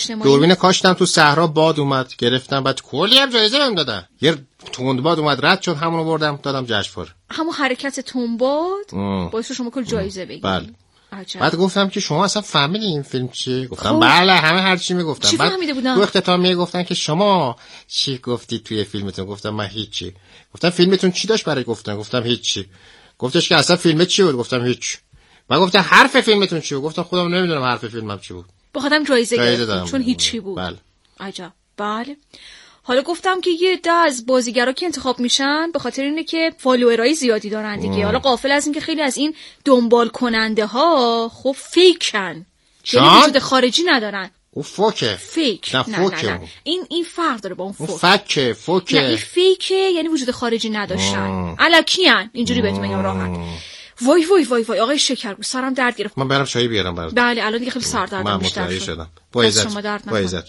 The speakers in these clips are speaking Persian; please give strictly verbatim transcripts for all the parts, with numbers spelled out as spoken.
دوربین کاشتم تو صحرا، باد اومد گرفتم، بعد کلی هم جایزه بهم دادن. یه تند باد اومد رد شد، همونو بردم دادم جشنواره. همون حرکت تند باد باعث شما کل جایزه بگیرید. بله. بعد گفتم که شما اصلا فهمیدی این فیلم چیه؟ گفتم بله همه هر چی میگفتم. چی فهمیده بودن؟ تو اختتامیه گفتن که شما چی گفتی توی فیلمتون؟ گفتم من هیچی. گفتم فیلمتون چی داشت برای گفتن؟ گفتم هیچی. گفتش که اصلا فیلم چی بود؟ گفتم هیچ. من گفتم حرف فیلمتون چی بود؟ گفتم خودم نمیدونم حرف فیلمم چی بود. بخاطرم جایزه گرفتم چون هیچی بود. بله. عجب. بله. حالا گفتم که یه عده از بازیگرا که انتخاب میشن به خاطر اینه که فالوورای زیادی دارن دیگه. حالا غافل از این که خیلی از این دنبال کننده ها خب فیکن، یعنی وجود خارجی ندارن. او فوکه فیک نه نه فوکه. نه نه. این این فرق داره با اون فوک. اون فکه فوکه. نه این فیکه، یعنی وجود خارجی نداشتن، الکیان. اینجوری بهتون میگم راحت. وای وای وای وای آقای شکرگو سرم درد گرفت. من برام چای بیارم برات. بله الان دیگه خیلی سر دردم بیشتر شد. شدم. با عزت. با عزت.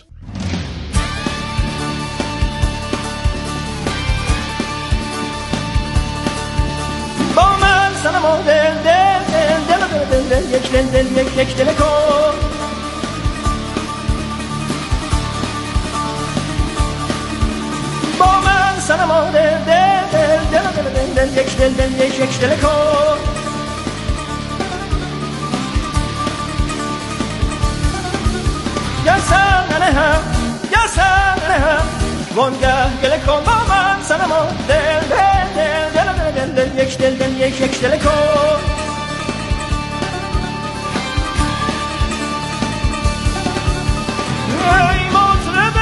با من سنما دل دل دل دل دل دل یک دل دل یک یک دل کن. با من سنما دل دل دل دل دل دل یک دل دل یک یک دل کن. یا سنه هم یا سنه هم وانگه گل کن. با من سنما دل دل دل دل دل یک دل دل یک یک دل کن. ای مطرب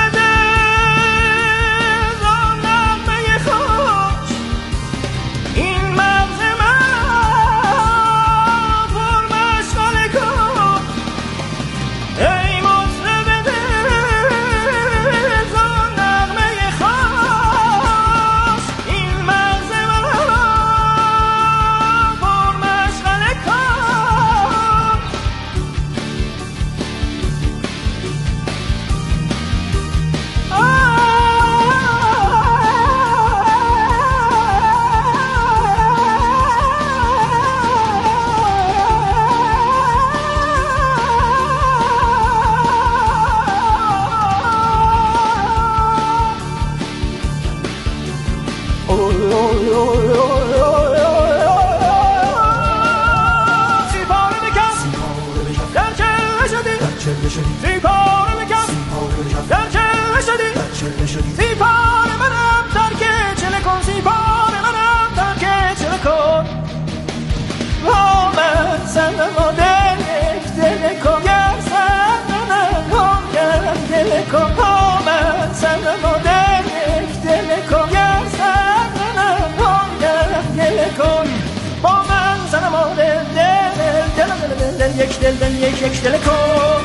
دل را نغمه خوش، این مغز من پر مشغله کن. ای مطرب دل را نغمه خوش، این مغز من پر مشغله کن. سیپار منم ترک چله کن، سیپار منم ترک چله کن. با من سنما دل یک دل کن، گر سنما دل کن. با من سنما دل یک دل کن، گر سنما دل کن. با من سنما دل دل دل دل دل یک دل دل یک یک دل کن.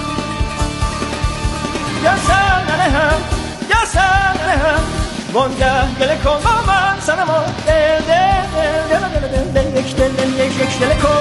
یا سنه هم یا سنه هم وانگه گل کن. با من سنما دل دل دل دل دل یک دل دل یک یک دل کن.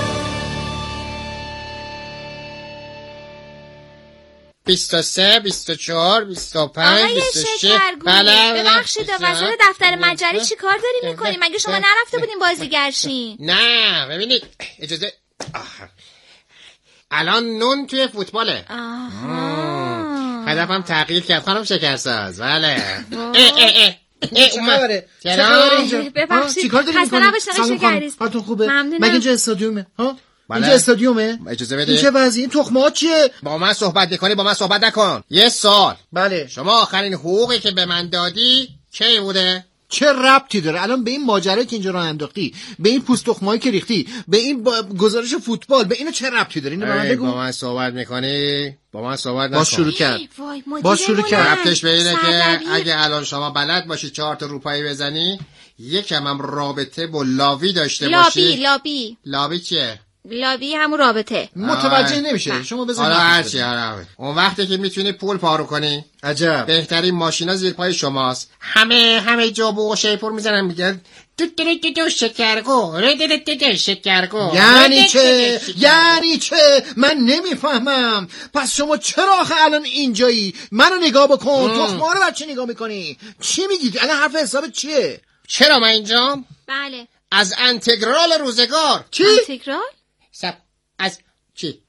بیست و سه بیست و چهار بیست و پنج بیست و شش. بله ببخشید وسط دفتر مجری چی کار دارین میکنین؟ مگه شما نرفته بودین بازیگرشین؟ نه ببینید اجازه آه. الان نون توی فوتباله. آها هدفم تغییر کرد خانم شکرساز. بله اه اه اه چه خبره؟ چه خبره اینجا؟ ببخشید چیکار داری می‌کنی؟ سلام خانم حالتون خوبه؟ ممنونم. مگه اینجا استادیومه؟ ها؟ بله. اینجا استادیومه؟ اجازه بده. این چه وضعی؟ این تخمه‌ها چیه؟ با من صحبت می‌کنی با من صحبت نکن. یه سال. بله. شما آخرین حقوقی که به من دادی کی بوده؟ چه ربطی داره الان به این ماجرایی که اینجا راه انداختی، به این پوست تخمایی که ریختی، به این گزارش فوتبال، به اینو چه ربطی داره؟ اینو به من بگو. با من صحبت می‌کنی؟ با من صحبت نکن. باز شروع کرد. باز شروع کرد. ربطش به اینه که اگه الان شما بلد باشی چهار تا روپایی بزنی، یکم هم رابطه با لاوی داشته باشی. لابی لابی لابی چیه؟ لابی همون رابطه. متوجه نمیشه. شما بزنید. حالا هرچی آره. اون وقتی که میتونی پول پارو کنی. عجب. بهترین ماشینا زیر پای شماست. همه همه جا بو شیپور میزنن میگن دو دو دو دو شکرگو دو دو دو شکرگو. یعنی چه؟ یعنی چه؟ من نمیفهمم. پس شما چرا آخه الان اینجایی؟ منو نگاه بکن. تخم‌ها رو بچه نگاه میکنی؟ چی میگید؟ الان حرف حساب چیه؟ چرا من اینجام؟ بله. از انتگرال روزگار. چی؟ انتگرال؟ سب از چی؟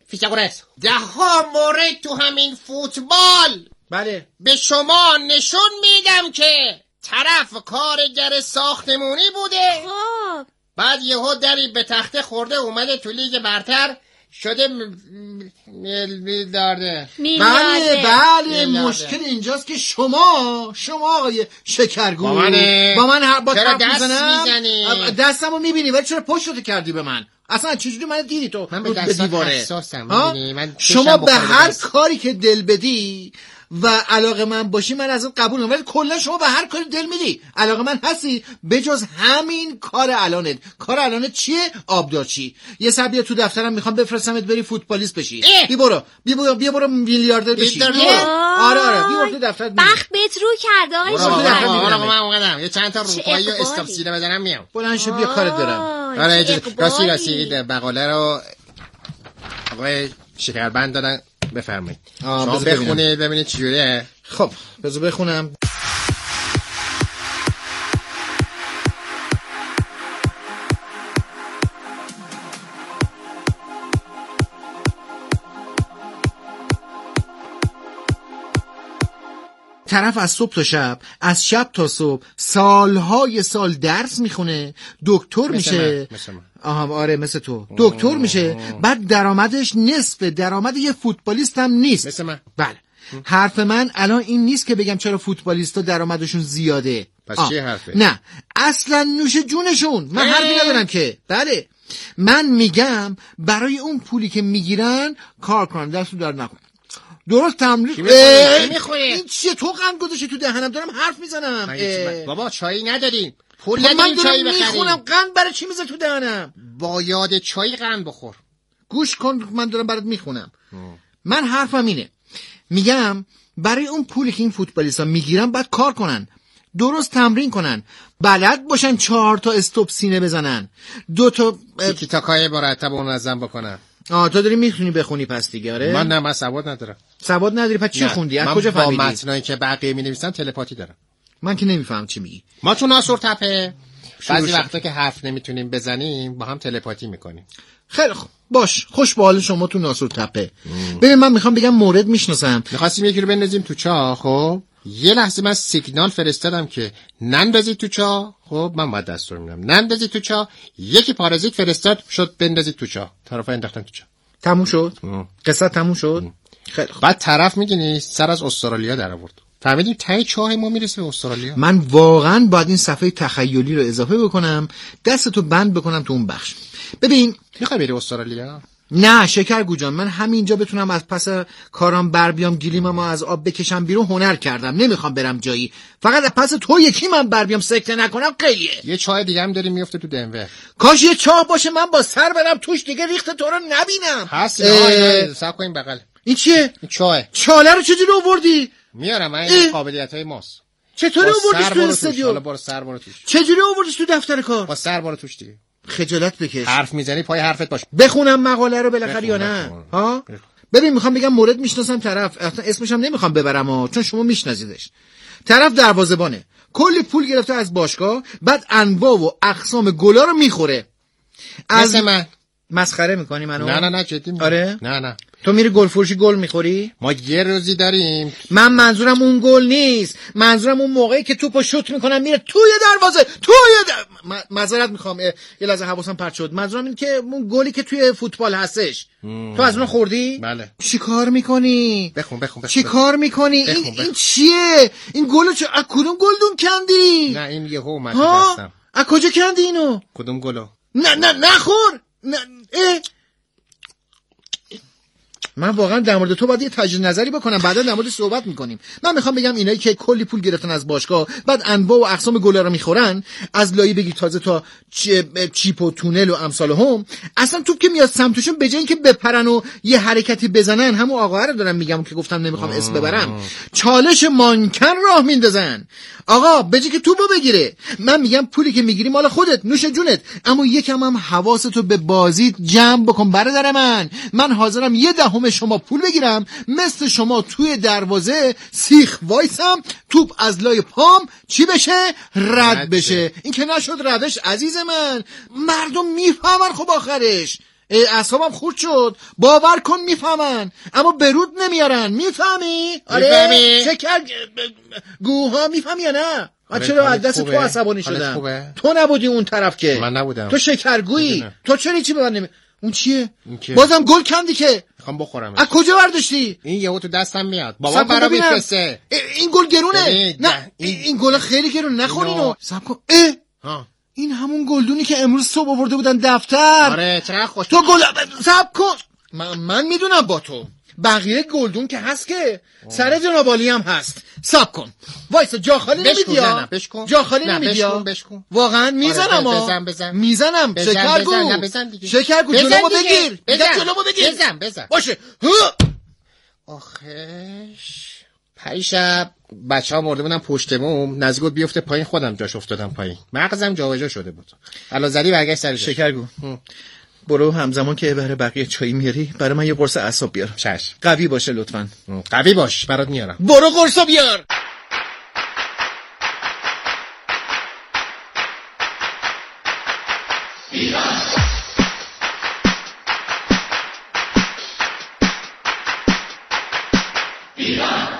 فیثاغورس ده ها مورد تو همین فوتبال بله به شما نشون میدم که طرف کارگر ساختمونی بوده، خب بعد یهو دری به تخته خورده اومده تو لیگ برتر شده میلیاردر. بله بله میلیارده. مشکل اینجاست که شما شما آقای شکرگو با منه. با من هر با چرا طرف دست میزنم میزنی؟ دستمو میبینی ولی چرا پشتو کردی به من؟ اصلا چجوری من دیدی تو من به رو دستات دیواره؟ حساسم، ها؟ می‌بینی؟ من شما چشم به بخوره هر دست. کاری که دل بدی و علاقه من باشی من ازت قبول میکنم، ولی کلا شما به هر کاری دل میدی علاقه من هستی بجز همین کار الانت. کار الانت چیه؟ آبدارچی. یه سبیه تو دفترم میخوام بفرستمت بری فوتبالیست بشی. بی برو بی برو بی برو میلیاردر بشی. برو. آره آره بی برو تو دفترت. بخت بهت رو کرده آقای برو شما آقا، دفتر شکرگو. آقا، می‌بینم. آقا، من اومدم یه چند تا چه روپایی و اقبالی. استاپ سیله بزنم میام. بلند شو بیا کارت دارم. آی، آره چه اجازه- راستی اقبالی. راستی این بقاله رو آقای شکربند دادن، بفرمایید آه، شما بذار ببینم. بخونید ببینید چجوریه. خب بذار بخونم. طرف از صبح تا شب، از شب تا صبح، سالهای سال درس میخونه، دکتر میشه. من، مثل من. آها آره مثل تو دکتر میشه، بعد درآمدش نصف درآمد یه فوتبالیست هم نیست. مثل من. بله. حرف من الان این نیست که بگم چرا فوتبالیستا درآمدشون زیاده. پس آه. چیه حرفه؟ نه اصلا نوش جونشون، من اه. حرفی ندارم که. بله من میگم برای اون پولی که میگیرن کار کنن، دستو در نکن. درست تمرین. چی می‌خوری؟ اه، چی می‌خوری؟ این چیه تو قند گذاشتی تو دهنم؟ دارم حرف میزنم. من هیچ- بابا چایی نداریم، پول من نداریم چایی دارم میخونم، بخریم. قند برای چی میزه تو دهنم؟ با یاد چای قند بخور. گوش کن من دارم برات میخونم. من حرفم اینه، میگم برای اون پولی که این فوتبالیستا میگیرن باید کار کنن، درست تمرین کنن، بلد باشن چهار تا استوب سینه بزنن، دو تا اه، تیکی تاکای مرتب و منظم بکنم. آه تو داری میخونی بخونی پس دیگه. آره من نه، من سواد ندارم. سواد نداری پس چی نه. خوندی؟ از من کجا با فهمیدی؟ متنایی که بقیه می‌نویسن تلپاتی دارم. من که نمیفهم چی میگی. ما تو ناسور تپه بعضی شد. وقتا که حرف نمیتونیم بزنیم با هم تلپاتی میکنیم. خیلی خوب باش، خوش به حال شما تو ناسور تپه. ببین من میخوام بگم مورد میشناسم. میخواستیم یکی رو بندازیم تو چاه، خب یه لحظه من سیگنال فرستادم که نندازید تو چاه، خب من باید دستور میدم نندازید تو چاه، یکی پارازیت فرستاد شد بندازید تو چاه، طرفا انداختن تو چاه. تموم شد؟ قصه تموم شد؟ خیلی خوب. بعد طرف میگینی سر از استرالیا در آورد. فهمیدیم ته چاه ما میرسه به استرالیا. من واقعا باید این صفحه تخیلی رو اضافه بکنم، دستتو بند بکنم تو اون بخش. ببین میخوای بری استرالیا؟ نه شکرگو جان، من همینجا بتونم از پس کارام بر بیام، گلیممو از آب بکشم بیرون، هنر کردم، نمیخوام برم جایی، فقط از پس تو یکی من بر بیام سکته نکنم خیلیه. یه چاه دیگه هم داریم میفته تو دنور. کاش یه چاه باشه من با سر برم توش دیگه ریخت تو رو نبینم. هست اه، نه صاحب کنیم بغل. این چیه؟ این چاه چاله رو چجوری آوردی؟ میارم، اه. این قابلیت‌های ماست. چطوری با آوردیش سر تو برو توش. حالا استودیو؟ برو سر برو توش. چجوری آوردیش تو دفتر کار؟ با سر برو توش دیگه. خجالت بکش. حرف میزنی پای حرفت باش. بخونم مقاله رو بالاخره بخون، یا نه؟ بخون. ها؟ بخون. ببین میخوام بگم مورد میشناسم طرف، اصلا اسمش هم نمیخوام ببرم ها، چون شما میشناسیدش. طرف دروازه‌بانه، کلی پول گرفته از باشگاه، بعد انواع و اقسام گلا رو میخوره. از مثل من. مسخره میکنی منو؟ نه نه نه جدی میگم. آره؟ نه نه تو میری گل فروشی گل میخوری؟ ما یه روزی داریم. من منظورم اون گل نیست، منظورم اون موقعی که توپو شوت میکنم میره توی دروازه، توی در... م- معذرت میخوام یه لحظه حواسم پرت شد. منظورم این که اون گلی که توی فوتبال هستش. مم. تو از اون خوردی؟ بله. چی کار میکنی؟ بخون بخون بخون. چی کار میکنی؟ بخون، این بخون. این چیه؟ این گلو چه از کدوم گلدون کندی؟ نه این یهو اومد تو ها؟ دستم. از کجا کندی اینو؟ کدوم گلو؟ نه نه نخور. نه اه. من واقعا در مورد تو باید یه تجدید نظری بکنم، بعدا در مورد صحبت میکنیم. من میخوام بگم اینایی که کلی پول گرفتن از باشگاه، بعد انواع و اقسام گلا رو میخورن، از لایی بگی تازه تا چیپ و تونل و امثال هم، اصلا توپ که میاد سمتشون به جای اینکه بپرن و یه حرکتی بزنن، همون آقا رو دارم میگم که گفتم نمیخوام اسم ببرم، چالش مانکن راه میندازن. آقا به جای که توپو بگیره، من میگم پولی که میگیری مال خودت، نوش جونت، اما یکم هم حواستو به بازیت جمع بکن برادر من. من حاضرم یه دهم شما پول بگیرم، مثل شما توی دروازه سیخ وایسم، توپ از لای پام چی بشه؟ رد بشه. این که نشد روش عزیز من، مردم میفهمن خب آخرش. اعصابم خورد شد. باور کن میفهمن اما برود نمیارن. میفهمی؟ آره میفهمی؟ شکر گوها میفهمی یا نه؟ من چرا از دست تو عصبانی شدم؟ تو نبودی اون طرف که. من نبودم. تو شکرگویی. تو چرا چی به من نمی اون چیه؟ این بازم گل کندی که. میخوام بخورم. از کجا برداشتی؟ این یهو تو دستم میاد. بابا برام میفرسته. این گل گرونه. نه این, این گل خیلی گرونه. نخورینو. صبر کن. اه ها این همون گلدونی که امروز صبح آورده بودن دفتر. آره چقدر خوش. تو گل صبر کن. من من میدونم با تو بقیه گلدون که هست که سر جنابالی هم هست. صبر کن وایسا جا خالی نمیدی ها. جا خالی نمیدی ها. واقعا میزنم ها. بزن بزن میزنم. شکرگو شکرگو جلومو بگیر. بزن جلومو بگیر. بزن بزن باشه. آخش پریشب بچه ها مرده بودن پشت بوم، نزدیک بود بیفته پایین، خودم جاش افتادم پایین، مغزم جابجا شده بود. الان زدی برگشت سر جاش. شکرگو برو همزمان که برای بقیه چای میاری برای من یه قرص اعصاب بیار. چشم. قوی باشه لطفاً. قوی باش برات میارم. برو قرصو بیار. ایران ایران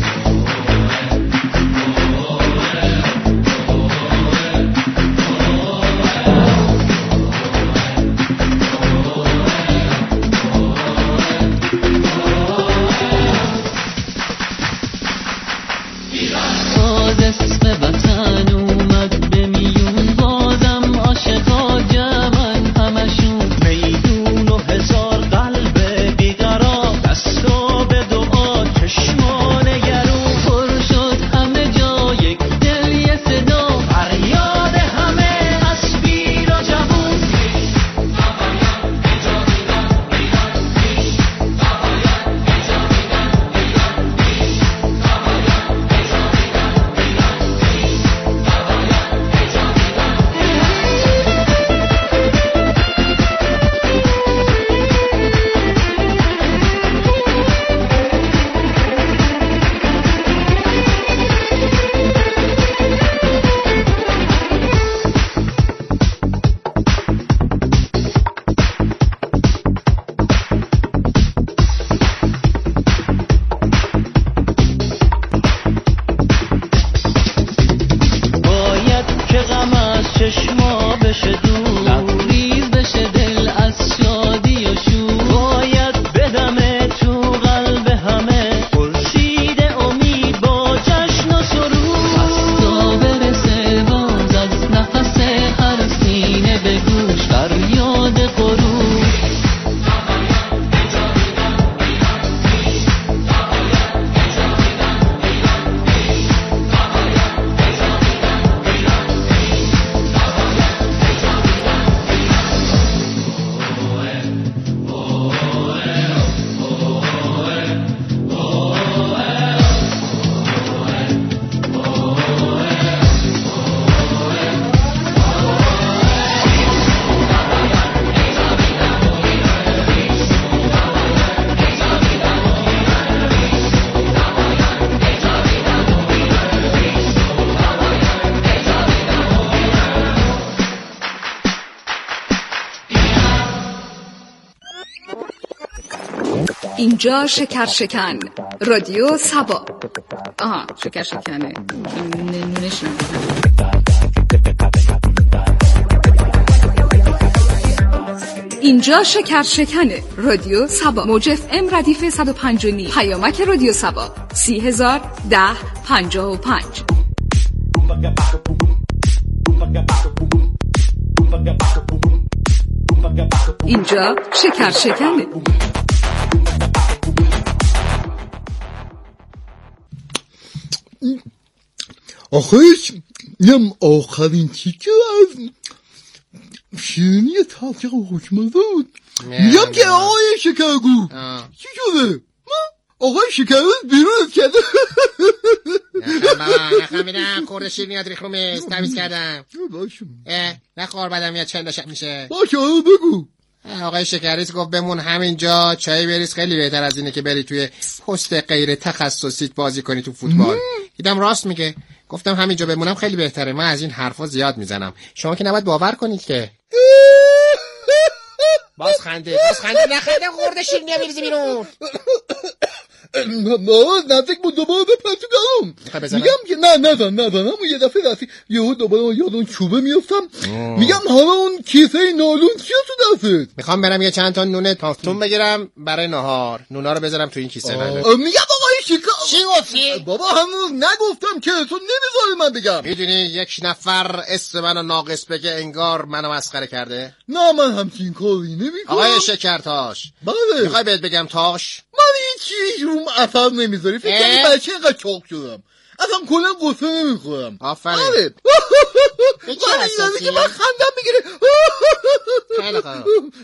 اینجا شکر شکن رادیو سبا. آها شکر شکنه نونش اینجا شکر شکنه رادیو سبا موج اف ام ردیف صد و پنج و نیم پیامک رادیو سبا سی هزار ده پنجاه و پنج. اینجا شکر شکنه. آخیش نم آخرین تیکه از شیرینی تلخ خوشمزه بود. میگم که آقای شکرگو چی شده؟ آقای شکرگو بیرونت کرده. نخواه نخواه میدم خورده شیرینیات ریخ رو میز تمیز کردم. نخوار بدم میاد چند شب میشه. باشه بگو. آقای شکریت گفت بمون همینجا چای بریز، خیلی بهتر از اینه که بری توی پست غیر تخصصیت بازی کنی تو فوتبال. دیدم راست میگه، گفتم همینجا بمونم خیلی بهتره. من از این حرفا زیاد میزنم، شما که نباید باور کنید که. باز خنده باز خنده نخنده خورده شیرینی هم میریزی بیرون. ما نزدیک بود دوباره بپرد تو گلوم. میگم که نه نزن نزن اما یه دفعه رفتی یهو دوباره یاد اون چوبه میافتم. میگم حالا اون کیسه نالون چیه تو دستت؟ میخوام برم یه چند تا نون تافتون بگیرم برای نهار. نونا رو بذارم تو این کیسه. میگم آقای شیکا چی گفتی؟ بابا هنوز نگفتم که تو نمیذاری من بگم. میدونی یک نفر اسم منو ناقص بگه انگار منو مسخره کرده. نه من همچین کاری نمیکنم. آقای شکرتاش بله میخوای بهت بگم تاش؟ من این چیز روم اثر نمیذاری. فکر کنی بچه اینقدر چاق شدم اصلا کلا قصه نمیخورم. آفرین. بله به چه اساسی؟ که من خندم میگیره. خیلی خوب.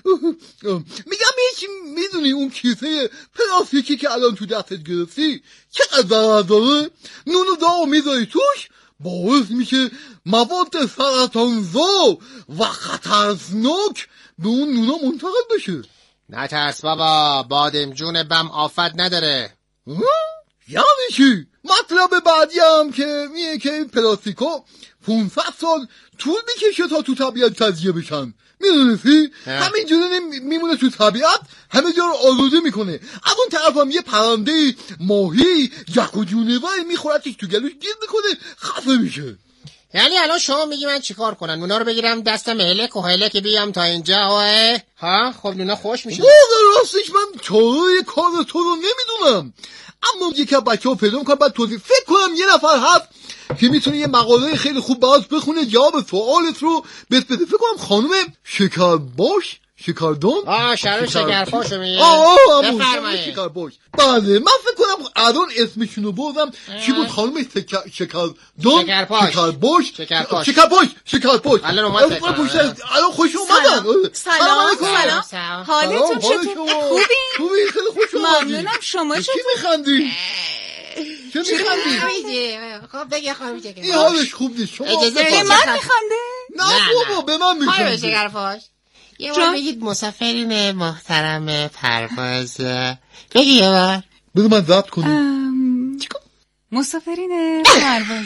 میگم یکی میدونی اون کیسه پلاستیکی که الان تو دستت گرفتی چقدر ضرر داره؟ نونو داغ میذاری توش باعث میشه مواد سرطانزا و خطرناک به اون نونا منتقل بشه. نه ترس بابا، بادمجون بم آفت نداره. یعنی چی؟ مطلب بعدی هم که میگه که این پلاستیکا پانصد سال طول میکشه تا تو طبیعت تجزیه بشن. میدونستی؟ همینجوری میمونه تو طبیعت، همه جا رو آلوده میکنه. از اون طرف هم یه پرنده ماهی یک و جونوری میخورتش تو گلوش گیر میکنه خفه میشه. یعنی الان شما میگی من چیکار کنم؟ نونا رو بگیرم دستم هلک و هلک بیام تا اینجا اوه؟ ها خب نونا خوش میشه. واقعا راستش من چاره کار تو رو نمیدونم، اما یکی از بچه‌ها پیدا میکنم بعد توضیح. فکر کنم یه نفر هست که میتونه یه مقاله خیلی خوب برات بخونه جواب سوالت رو بهت بده. فکر کنم خانم شکرباش شکردان آه شرم شکرپاشو میگه. آه آه بفرمایید. شکرباش. بله من فکر کنم الان اسمشونو بردم. چی بود خانم شکردان شکرپاش شکرباش شکرپاش شکرپاش شکرپاش الان اومد فکر کنم. الان خوش اومدن. سلام سلام حالتون چطور؟ خوبی؟ خوبی خیلی خوش اومدی. ممنونم. شما چی چطور؟ میخندی؟ چه میخندی؟ خب بگه خانم شکرپاش این حالش خوب نیست. شما اجازه به بدید. من میخنده؟ نه بابا به من خانم میخنده. شکرپاش یه بار بگید مسافرین محترم پرواز. بگی یه بار بذار من ضبط کنم. مسافرین پرواز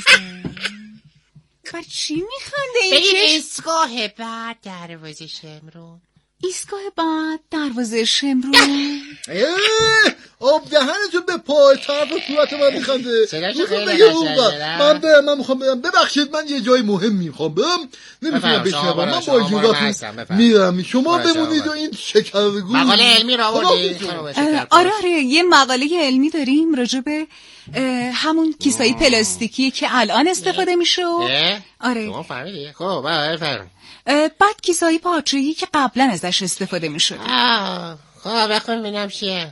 بر چی میخنده این بگید چشم؟ ایستگاه بعد دروازه شمرون. ایستگاه بعد دروازه شمرون. آب دهنتون به پای طرف صورت من میخنده. صداشو خیلی بگه اون قشنگه، وقت. نه؟ من برم من میخوام برم. ببخشید من یه جای مهم میخوام برم نمیتونم بفرم، شما بشنوم. برو، من شما با برو، اجازهتون هستم، بفرم. میرم. شما برو، شما بمونید و برو. این شکرگو مقاله علمی رو آوردی؟ آره آره یه مقاله علمی داریم راجع به همون کیسای پلاستیکی که الان استفاده میشه. آره شما فهمیدی؟ خب بفرم. بعد کیسای پارچه‌ای که قبلا ازش استفاده میشد. خب بخون ببینم چیه.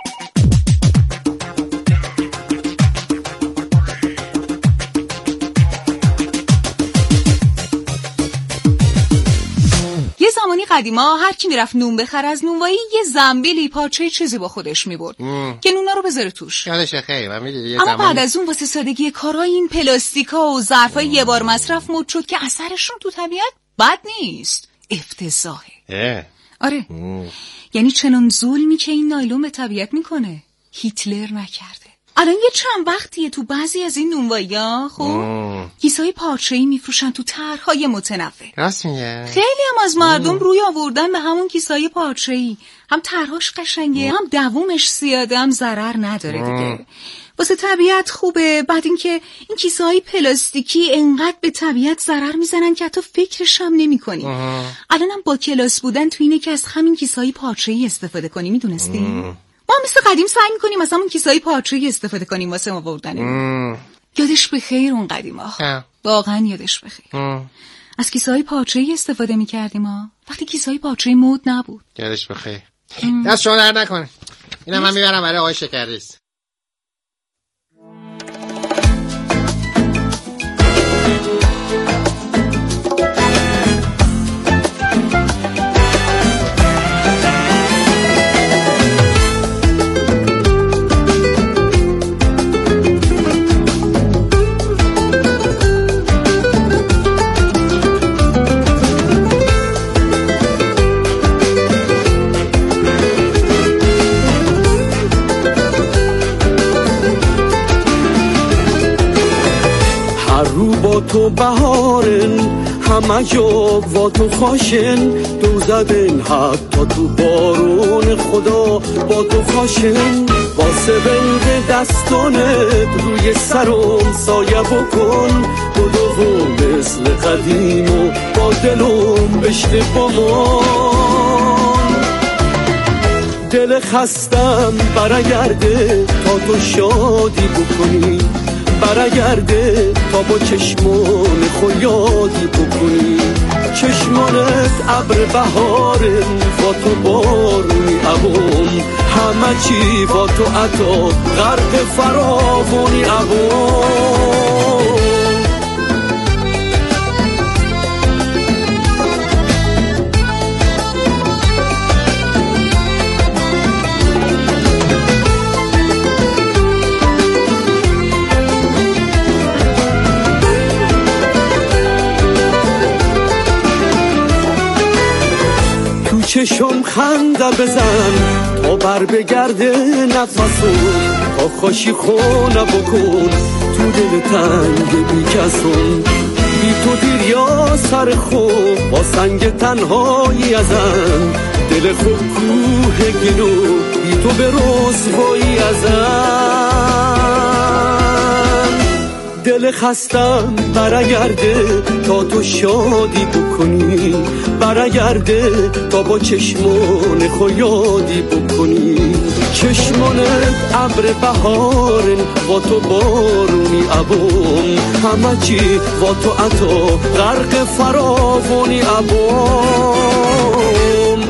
یه زمانی قدیما هر کی میرفت نون بخره از نونوایی یه زنبیلی پارچه چیزی با خودش میبرد که نونا رو بذاره توش. یادشه خیلی من میدونی. اما بعد از اون واسه سادگی کارای این پلاستیکا و ظرفای یه بار مصرف مد شد که اثرشون تو طبیعت بد نیست، افتضاحه. آره. یعنی چنان ظلمی که این نایلون به طبیعت میکنه هیتلر نکرده. الان یه چند وقتیه تو بعضی از این نونوایی‌ها خب کیسای پارچه‌ای میفروشن تو طرح‌های متنوع. راست میگه. خیلی هم از مردم روی آوردن به همون کیسای پارچه‌ای. هم طرحش قشنگه، هم دوومش زیاده، هم ضرر نداره دیگه. واسه طبیعت خوبه. بعد اینکه این کیسه‌های پلاستیکی انقدر به طبیعت ضرر میزنن که حتی فکرش هم نمی‌کنی. الانم با کلاس بودن تو اینه که از همین کیسه‌های پارچه‌ای استفاده کنی. میدونستی؟ ما مثل قدیم سعی می‌کنیم از همون کیسه‌های پارچه‌ای استفاده کنیم واسه آوردن. یادش بخیر اون قدیما. واقعا یادش بخیر. از کیسه‌های پارچه‌ای استفاده می‌کردیم ما وقتی کیسه‌های پارچه‌ای مد نبود. یادش بخیر. دست شما در نکنه. اینا من میبرم برای آقای شکرریز. تو بهارن همه جا با تو خاشن دو زدن حتی تو بارون خدا با تو خاشن واسه بند دستانت روی سرم سایه بکن بدو و مثل قدیم و با دلم بشته با من دل خستم برگرده تا تو شادی بکنی برگرده تا با چشمان خو یادی بکنی چشمانت ابر بهارن با تو بارونی عبام همه چی با تو عطا غرق فراوانی عبام چشم خنده بزن تا بر بگرده نفسون تا خوشی خونه بکن تو دل تنگ بی کسون بی تو دیر یا سر خوب با سنگ تنهایی ازن دل خوب کوه گلو بی تو به رسوایی ازن دل خستم برگرده تا تو شادی بکنی برگرده تا با چشمان خو یادی بکنی چشمانت ابر بهارن با تو بارونی عبام همه چی با تو عطا غرق فراوانی عبام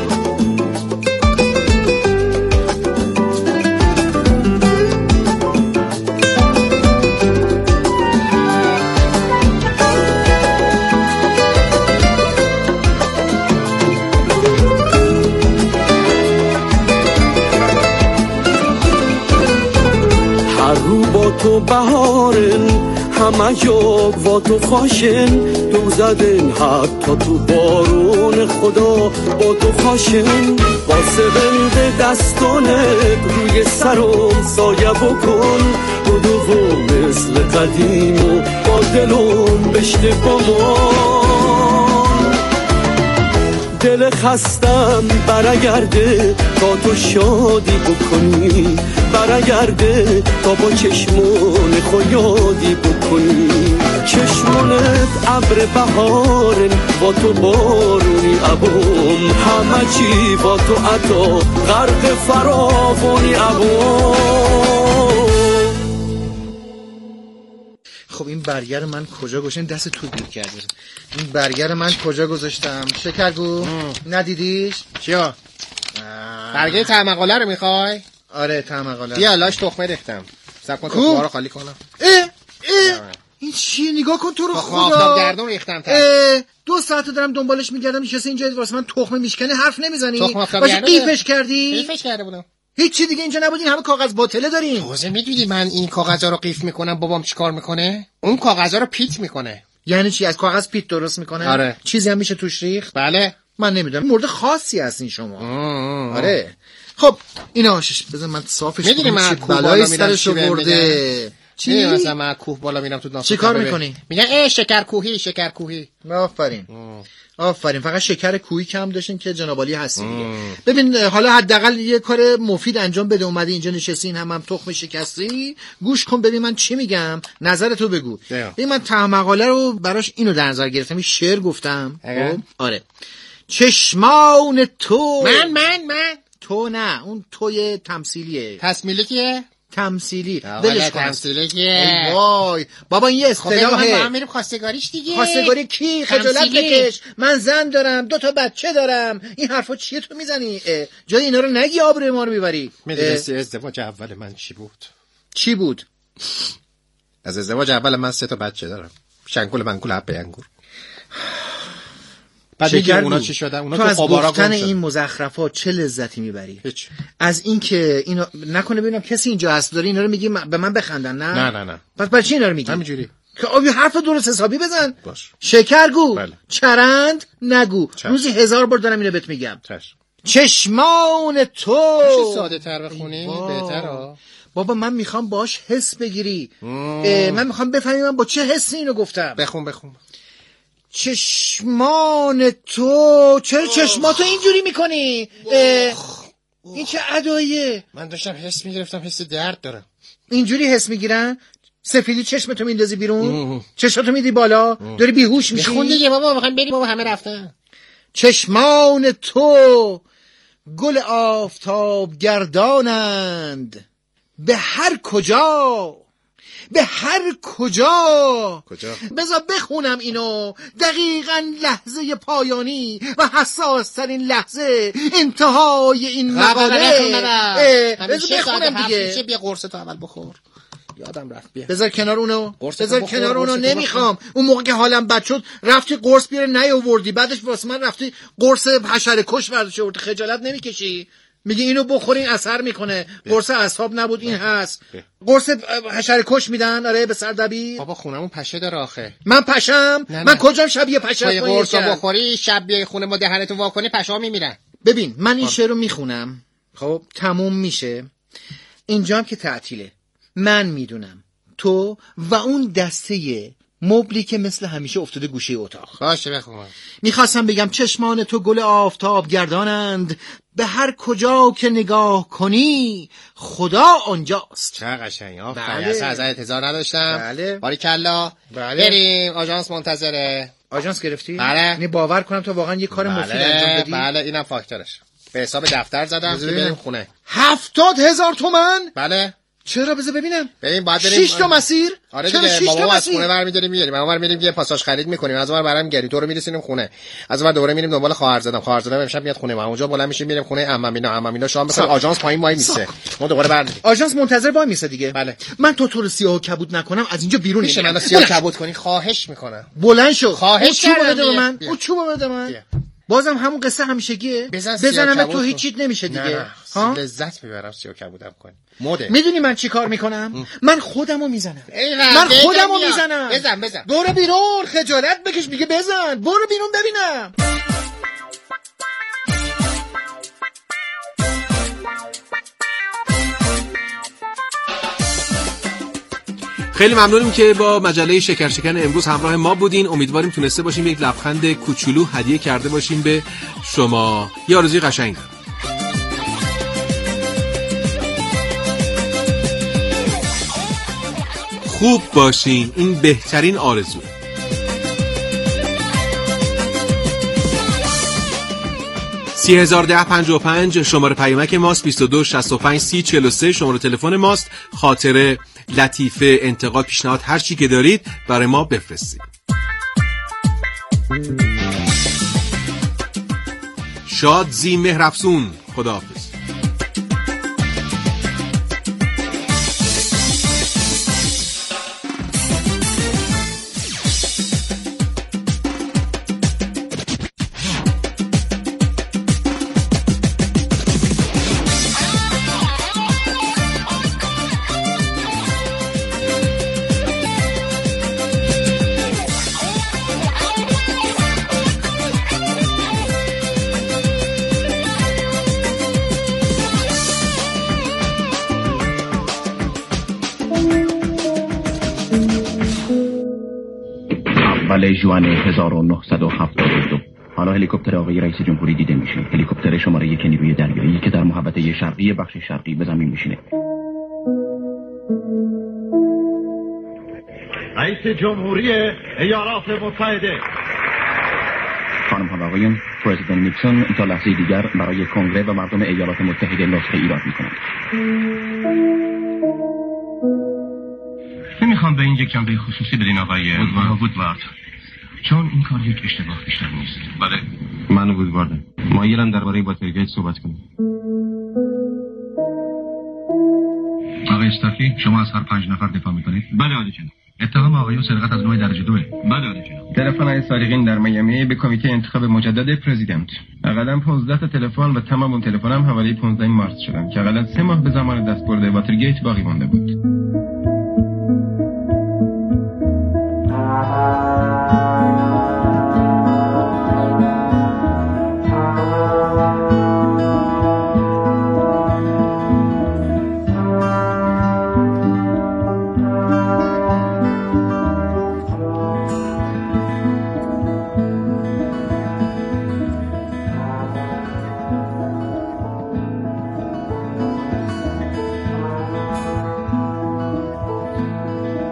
تو بهارن همه جا با تو خاشن دو زدن حتی تو بارون خدا با تو خاشن واسه بند دستانت روی سرم سایه بکن بدو و مثل قدیم و با دلم بشته با من دل خستم برگرده تا تو شادی بکنی برگرده تا با چشمان خو یادی بکنی چشمانت ابر بهارن با تو بارونی عبام همه چی با تو عطا غرق فراوانی عبام خب این برگر من کجا گذاشتم دست تو گیر کرده این برگر من کجا گذاشتم شکرگو ندیدیش چیا برگر تمقاله رو میخوای آره تمقاله بیا لاش تخمه ریختم صبر کن تخمه رو خالی کنم اه اه این چیه نگاه کن تو رو خدا گردون ریختم تا دو ساعت دارم دنبالش میگردم نشسته اینجا واسه من تخمه میشکنه حرف نمیزنی باشه قیفش کردی قیفش کرده بودم هیچ دیگه اینجا نبودین همه کاغذ باطله دارین توزه میدونی من این کاغذا رو قیف میکنم بابام چیکار میکنه اون کاغذا رو پیت میکنه یعنی چی از کاغذ پیت درست میکنه آره. چیزی هم میشه توش ریخت بله من نمیدونم مورد خاصی هستین شما آه آه. آره خب اینا آشش بذار من صافش کنم میدونی من بلای سرشو برده چی مثلا من کوه بالا میرم تو ناصر چی کار میکنی میگن ای شکر کوهی شکر کوهی آفرین آفرین فقط شکر کوهی کم داشتین که جناب عالی هستی دیگه ببین حالا حداقل یه کار مفید انجام بده اومدی اینجا نشستین هم هم تخم شکستی گوش کن ببین من چی میگم نظرتو بگو ببین من ته مقاله رو براش اینو در نظر گرفتم این شعر گفتم خب آره چشمان تو من من من تو نه اون توی تمثیلیه تسمیلی کیه تمثیلی ولش کن تمثیلی کیه وای بابا این اصطلاحه خب ما میریم خواستگاریش دیگه خواستگاری کی خجالت بکش من زن دارم دو تا بچه دارم این حرفا چیه تو میزنی جای اینا رو نگی آبروی ما رو میبری میدونستی ازدواج اول من چی بود چی بود از ازدواج اول من سه تا بچه دارم شنگول منگول حبه انگور بعد دیگه اونا چی شدن اونا تو, تو از قبارا گفتن گم شدن. این مزخرفات چه لذتی میبری هیچ از این که اینو نکنه ببینم کسی اینجا هست داره اینا رو میگی به من بخندن نه نه نه نه پس برای چی اینا رو میگی همینجوری که آبی حرف درست حسابی بزن باش شکرگو بله. چرند نگو چشم. روزی هزار بار دارم اینو بهت میگم چشم چشمان تو میشه ساده تر بخونی بهتره بابا من میخوام باش حس بگیری من میخوام بفهمی من با چه حسی اینو گفتم بخون بخون چشمان تو، چرا چشماتو اینجوری میکنی؟ این چه اداییه؟ من داشتم حس میگرفتم حس درد دارم. اینجوری حس میگیرن؟ سفیدی چشمتو میندازی بیرون، چشماتو میدی بالا، داری بیهوش میشی. بخون دیگه بابا، میخوایم بریم بابا، همه رفتن. چشمان تو گل آفتاب گردانند، به هر کجا، به هر کجا. کجا؟ بذار بخونم اینو. دقیقاً لحظه پایانی و حساس ترین لحظه، انتهای این مقاله. بذار بخونم دیگه. بیا قرص تو اول بخور. یادم رفت. بیا بذار کنار اونو، بذار کنار اونو. نمیخوام. اون موقع که حالم بد شد رفتی قرص بیاره نیاوردی، بعدش واسه من رفتی قرص حشره کش برداشته آوردی. خجالت نمیکشی؟ میگه اینو بخورین اثر میکنه. قرص اصحاب نبود، این هست. قرص حشره کش میدن. آره به سردبیر. بابا خونمون پشه داره آخه. من پشم؟ نه نه. من کجام شبیه پشه؟ قرص بخوری شب بیای خونه ما دهنتو وا کنی پشه‌ها میمیرن. ببین من این شعر رو میخونم، خب تموم میشه، اینجام که تعطیله. من میدونم تو و اون دسته مبلی که مثل همیشه افتاده گوشه اتاق. باشه بخونم. میخواستم بگم چشمان تو گل آفتاب گردانند، به هر کجا که نگاه کنی خدا آنجاست. چه قشنگ. آفرین. بله. اصلا ازت انتظار نداشتم. بله. باریکلا. بله. بریم، آژانس منتظره. آژانس گرفتی؟ بله. یعنی باور کنم تو واقعا یه کار بله. مفید انجام بدی. بله اینم فاکتورش. به حساب دفتر زدم که بریم خونه. هفتاد هزار تومن؟ بله. چرا؟ بذار ببینم. بریم بعد بریم. شش تا مسیر؟ آره چرا دیگه. شش تا ما از مسیر؟ خونه برمی‌داریم میاریم. ما اونور میریم یه پاساژ خرید میکنیم. از اونور برام گری تو رو میرسونیم خونه. از اونور دوباره میریم دنبال خواهر زدم. خواهر زدم امشب میاد خونه ما. اونجا بلند میشیم میریم خونه عممینا. عممینا شام میخورن. آژانس پایین وای میسه. ما دوباره برمی‌گردیم. آژانس منتظر وای میسه دیگه. بله. من تو تو رو سیاه و کبود نکنم از اینجا بیرون میشه نمیام. منو سیاه کبود کنی؟ خواهش میکنم. بلند شو. خواهش چوبو کردم بده به دیگه. من. بیا. اون چوبو بده من. بیا. بازم همون قصه همیشگیه. بزن بزنم تو کبود هیچ کن. چیز نمیشه دیگه. نه، ها؟ لذت میبرم سیاه کبودم کنی. مده. میدونی من چی کار میکنم؟ من خودمو میزنم. ایوه، من بزن خودمو بیا. میزنم. بزن بزن. برو بیرون، خجالت بکش. میگه بزن. برو بیرون ببینم. خیلی ممنونیم که با مجله شکر شکن امروز همراه ما بودین. امیدواریم تونسته باشیم یک لبخند کوچولو هدیه کرده باشیم به شما. یه آرزوی قشنگ. خوب باشین، این بهترین آرزو. سی هزار ده پنجاه و پنج شماره پیامک ماست. بیست و دو شصت و پنج سی چهل و سه شماره تلفن ماست. خاطره، لطیفه، انتقاد، پیشنهاد، هر چی که دارید برای ما بفرستید. شاد زی مهرافزون. خداحافظ. اول ژوئن هزار و نهصد و هفتاد و دو حالا هلیکوپتر آقای رئیس جمهوری دیده میشه. هلیکوپتر شماره یک نیروی دریایی که در محوطه شرقی بخش شرقی به زمین میشینه. رئیس جمهوری ایالات متحده. خانم ها و آقایان، پرزیدنت نیکسون تا لحظه دیگر برای کنگره و مردم ایالات متحده نسخه ایراد میکنند. نمیخوام به این یک جنبه خصوصی بدین آقای وودوارد، چون این کار یک اشتباه بیشتر نیست. بله من وودواردم. مایلم درباره واترگیت صحبت کنیم. آقای استافی، شما از هر پنج نفر دفاع میکنید؟ بله عالی جناب. اتهام آقایون سرقت از نوع درجه دوه؟ بله عالی جناب. تلفن های سارقین در میامی به کمیته انتخاب مجدد پرزیدنت. حداقل پانزده تا تلفن و تمام اون تلفن‌ها حوالی پانزده مارس شدن که حداقل سه ماه به زمان دستبرد واترگیت باقی مانده بود.